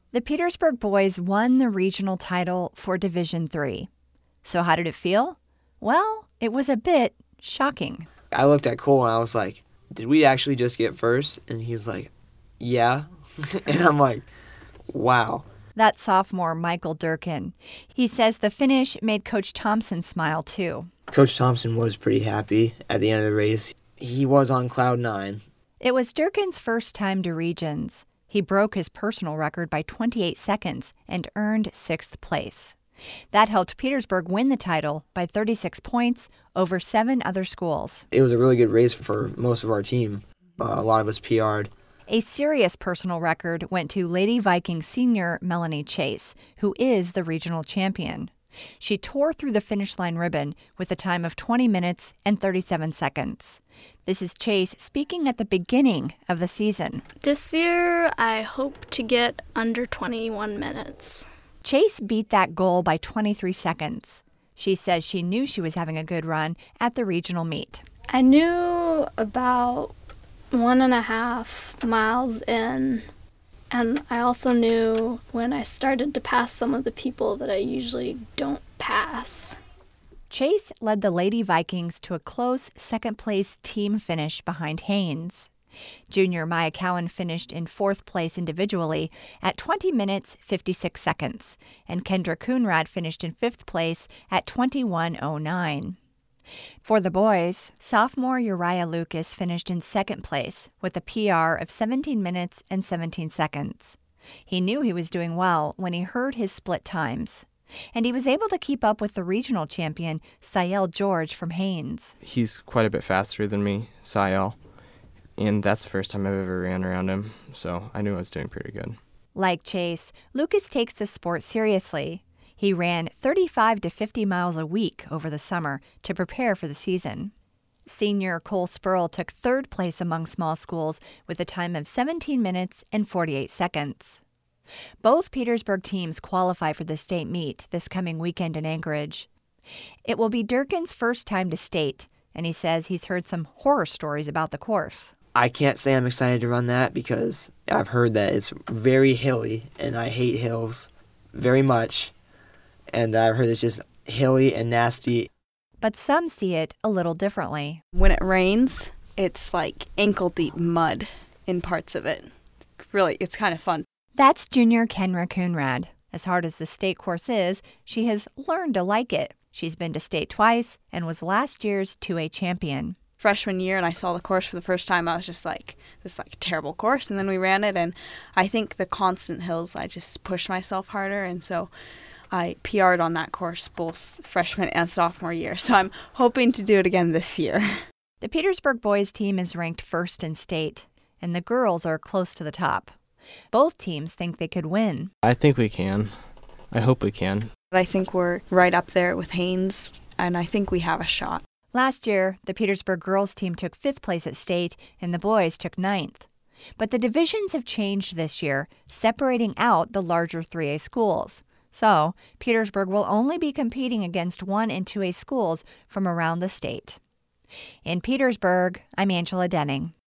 The Petersburg boys won the regional title for Division III. So how did it feel? Well, it was a bit shocking. I looked at Cole and I was like, did we actually just get first? And he's like, yeah. And I'm like, wow. That's sophomore Michael Durkin. He says the finish made Coach Thompson smile too. Coach Thompson was pretty happy at the end of the race. He was on cloud 9. It was Durkin's first time to regions. He broke his personal record by 28 seconds and earned 6th place. That helped Petersburg win the title by 36 points over 7 other schools. It was a really good race for most of our team. A lot of us PR'd. A serious personal record went to Lady Viking senior Melanie Chase, who is the regional champion. She tore through the finish line ribbon with a time of 20 minutes and 37 seconds. This is Chase speaking at the beginning of the season. This year, I hope to get under 21 minutes. Chase beat that goal by 23 seconds. She says she knew she was having a good run at the regional meet. I knew about 1.5 miles in, and I also knew when I started to pass some of the people that I usually don't pass. Chase led the Lady Vikings to a close second-place team finish behind Haynes. Junior Maya Cowan finished in 4th place individually at 20 minutes 56 seconds, and Kendra Coonrad finished in 5th place at 21:09. For the boys, sophomore Uriah Lucas finished in 2nd place with a PR of 17 minutes and 17 seconds. He knew he was doing well when he heard his split times, and he was able to keep up with the regional champion, Sayel George from Haynes. He's quite a bit faster than me, Sayel, and that's the first time I've ever ran around him, so I knew I was doing pretty good. Like Chase, Lucas takes the sport seriously. He ran 35 to 50 miles a week over the summer to prepare for the season. Senior Cole Spurl took 3rd place among small schools with a time of 17 minutes and 48 seconds. Both Petersburg teams qualify for the state meet this coming weekend in Anchorage. It will be Durkin's first time to state, and he says he's heard some horror stories about the course. I can't say I'm excited to run that because I've heard that it's very hilly, and I hate hills very much. And I've heard it's just hilly and nasty. But some see it a little differently. When it rains, it's like ankle-deep mud in parts of it. Really, it's kind of fun. That's junior Kendra Coonrad. As hard as the state course is, she has learned to like it. She's been to state twice and was last year's 2A champion. Freshman year, and I saw the course for the first time, I was just like, this is like a terrible course. And then we ran it, and I think the constant hills, I just pushed myself harder, and so I PR'd on that course both freshman and sophomore year, so I'm hoping to do it again this year. The Petersburg boys team is ranked 1st in state, and the girls are close to the top. Both teams think they could win. I think we can. I hope we can. I think we're right up there with Haynes, and I think we have a shot. Last year, the Petersburg girls team took 5th place at state, and the boys took 9th. But the divisions have changed this year, separating out the larger 3A schools. So, Petersburg will only be competing against 1 and 2A schools from around the state. In Petersburg, I'm Angela Denning.